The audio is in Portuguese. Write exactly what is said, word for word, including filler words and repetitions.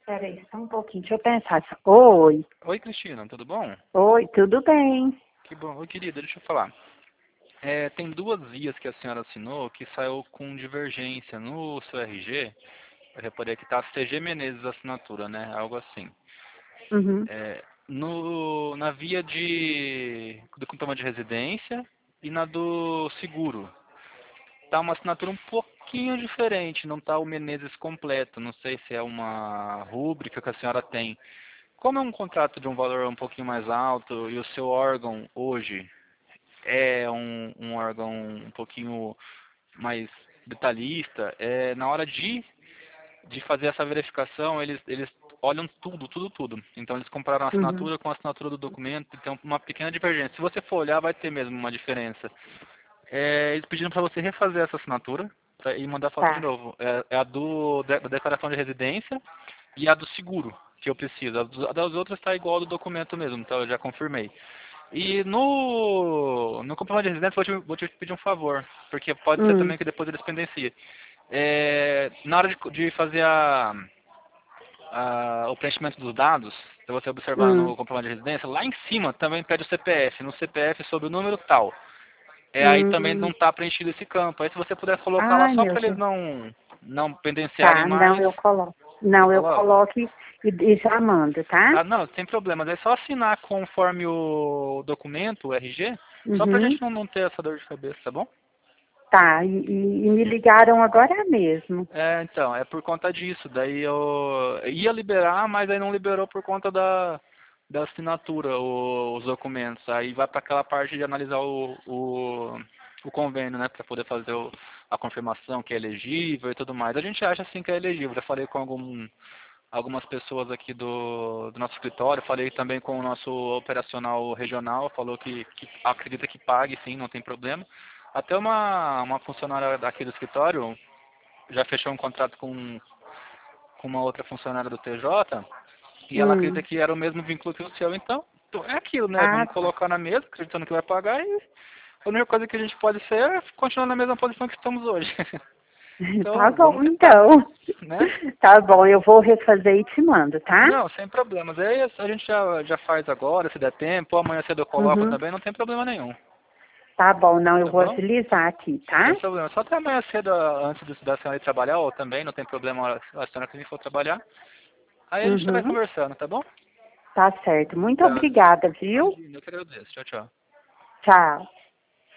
Peraí, só um pouquinho, deixa eu pensar. Oi. Oi, Cristina, tudo bom? Oi, tudo bem? Que bom. Oi, querida, deixa eu falar. É, tem duas vias que a senhora assinou que saiu com divergência no seu R G. Eu reparei que está C G Menezes a assinatura, né? Algo assim. Uhum. É, no, na via de, do comprovante de residência e na do seguro. Tá uma assinatura um pouquinho diferente, não tá o Menezes completo. Não sei se é uma rúbrica que a senhora tem. Como é um contrato de um valor um pouquinho mais alto e o seu órgão hoje é um, um órgão um pouquinho mais detalhista, é, na hora de, de fazer essa verificação, eles, eles olham tudo, tudo, tudo. Então eles compararam a Uhum. assinatura com a assinatura do documento e tem uma pequena divergência. Se você for olhar, vai ter mesmo uma diferença. É, eles pediram para você refazer essa assinatura pra, e mandar foto de Tá. novo. É, é a do, da da declaração de residência e a do seguro que eu preciso. A dos- a das outras está igual ao do documento mesmo, então eu já confirmei. E no, no comprovante de residência, vou te, vou te pedir um favor, porque pode ser Hum. também que depois eles pendenciem. É, na hora de, de fazer a, a- o preenchimento dos dados, se você observar Hum. no comprovante de residência, lá em cima também pede o C P F, no C P F sobre o número tal. É, aí também não Hum. está preenchido esse campo. Aí se você puder colocar lá Ai, só meu para eles Deus. não, não pendenciarem Tá, não, mais, eu coloco. você Não, eu coloca? coloco e, e já mando, tá? Ah, não, sem problema. É só assinar conforme o documento, o R G, só pra Uhum. gente não, não ter essa dor de cabeça, tá bom? Tá, e, e- e me ligaram agora mesmo. É, então, é por conta disso. Daí eu ia liberar, mas aí não liberou por conta da, da assinatura, o- os documentos. Aí vai para aquela parte de analisar o, o, o convênio, né, para poder fazer o- a confirmação que é elegível e tudo mais. A gente acha assim que é elegível. Já falei com algum, algumas pessoas aqui do, do nosso escritório, falei também com o nosso operacional regional, falou que, que acredita que pague, sim, não tem problema. Até uma, uma funcionária daqui do escritório já fechou um contrato com, com uma outra funcionária do T J e ela acredita Hum. que era o mesmo vínculo que o seu, então é aquilo, né? Ah, Vamos tá. colocar na mesa, acreditando que vai pagar e a única coisa que a gente pode ser é continuar na mesma posição que estamos hoje. Tá Então, vamos bom, tentar, então. né? Tá bom, eu vou refazer e te mando, tá? Não, sem problemas. Aí a gente já, já faz agora, se der tempo, ou amanhã cedo eu coloco Uhum. também, não tem problema nenhum. Tá bom, não, eu Tá vou bom? agilizar aqui, tá? Sem problema. Só até amanhã cedo, antes do- da senhora ir trabalhar, ou também, não tem problema a senhora que a gente for trabalhar. Aí a gente vai Uhum. conversando, tá bom? Tá certo. Muito Tá. obrigada, viu? Imagina, eu que agradeço. Tchau, tchau. Tchau.